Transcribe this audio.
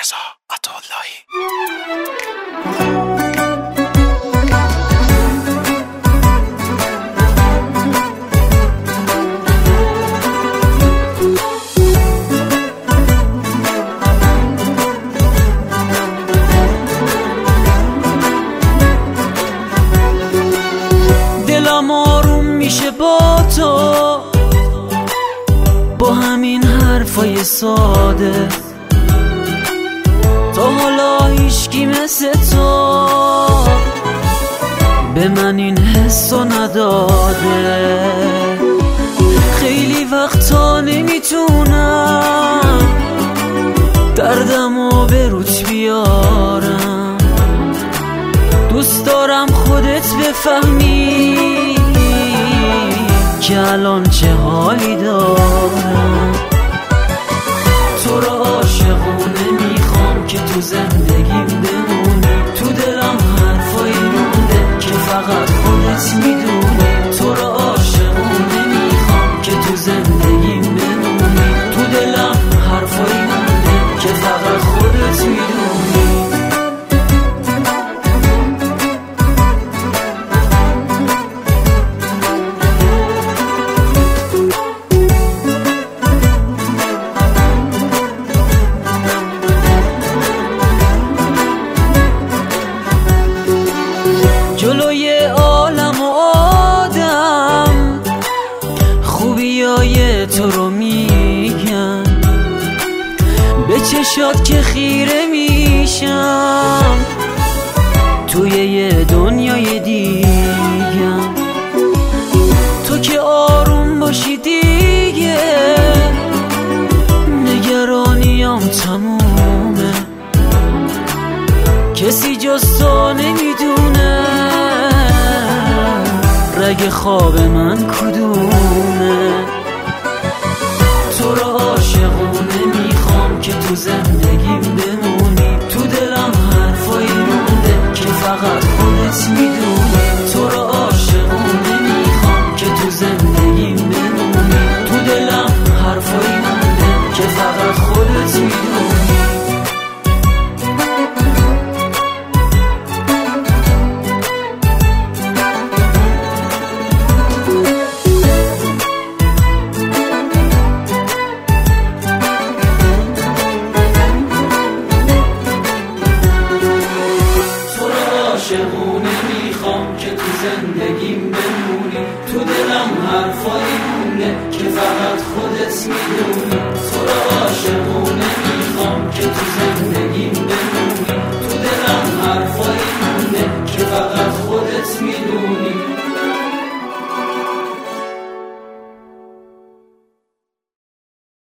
رضا عطااللهی. دلم آروم میشه با تو، با همین حرفای ساده. تا حالا هیچکی مثل تو به من این حسو نداده. خیلی وقتا نمیتونم دردمو به روت بیارم. دوست دارم خودت بفهمی که الان چه حالی دارم. تو رو عاشقونه میخوام که تو زندگیم بمونی. تو دلم حرفایی مونده که فقط خودت میدونی. تو رو عاشقونه میخوام که تو زندگیم بمونی. تو دلم حرفایی مونده که فقط خودت میدونی. جلوی عالم و آدم خوبیای تو رو میگم، به چشات که خیره میشم توی یه دنیای دیگم. تو که آروم باشی دیگه نگرانیم تمومه. کسی جز تو نمیدونه رگ خواب من کدومه. تو رو عاشقونه میخوام که تو زندگیم بمونی. تو دلم حرفایی مونده که فقط خودت میدونی. تو رو عاشقونه میخوام که تو زندگیم بمونی. تو دلم حرفایی مونده که فقط خودت میدونی. عاشقونه میخوام که تو زندگیم بمونی. تو دلم حرفایی مونده که فقط خودت میدونی. تو رو عاشقونه میخوام که تو زندگیم